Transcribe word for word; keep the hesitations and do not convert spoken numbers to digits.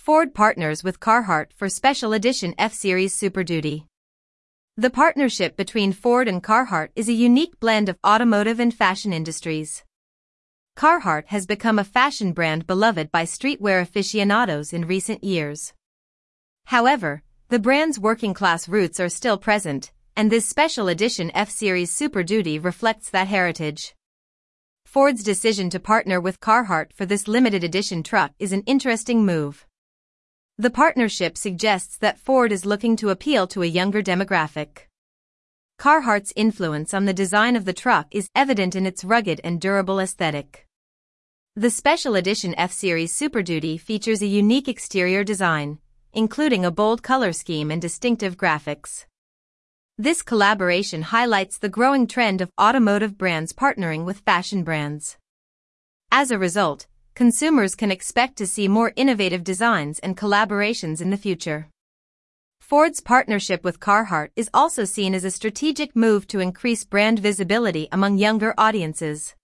Ford partners with Carhartt for Special Edition F-Series Super Duty. The partnership between Ford and Carhartt is a unique blend of automotive and fashion industries. Carhartt has become a fashion brand beloved by streetwear aficionados in recent years. However, the brand's working-class roots are still present, and this Special Edition F-Series Super Duty reflects that heritage. Ford's decision to partner with Carhartt for this limited edition truck is an interesting move. The partnership suggests that Ford is looking to appeal to a younger demographic. Carhartt's influence on the design of the truck is evident in its rugged and durable aesthetic. The Special Edition F-Series Super Duty features a unique exterior design, including a bold color scheme and distinctive graphics. This collaboration highlights the growing trend of automotive brands partnering with fashion brands. As a result, consumers can expect to see more innovative designs and collaborations in the future. Ford's partnership with Carhartt is also seen as a strategic move to increase brand visibility among younger audiences.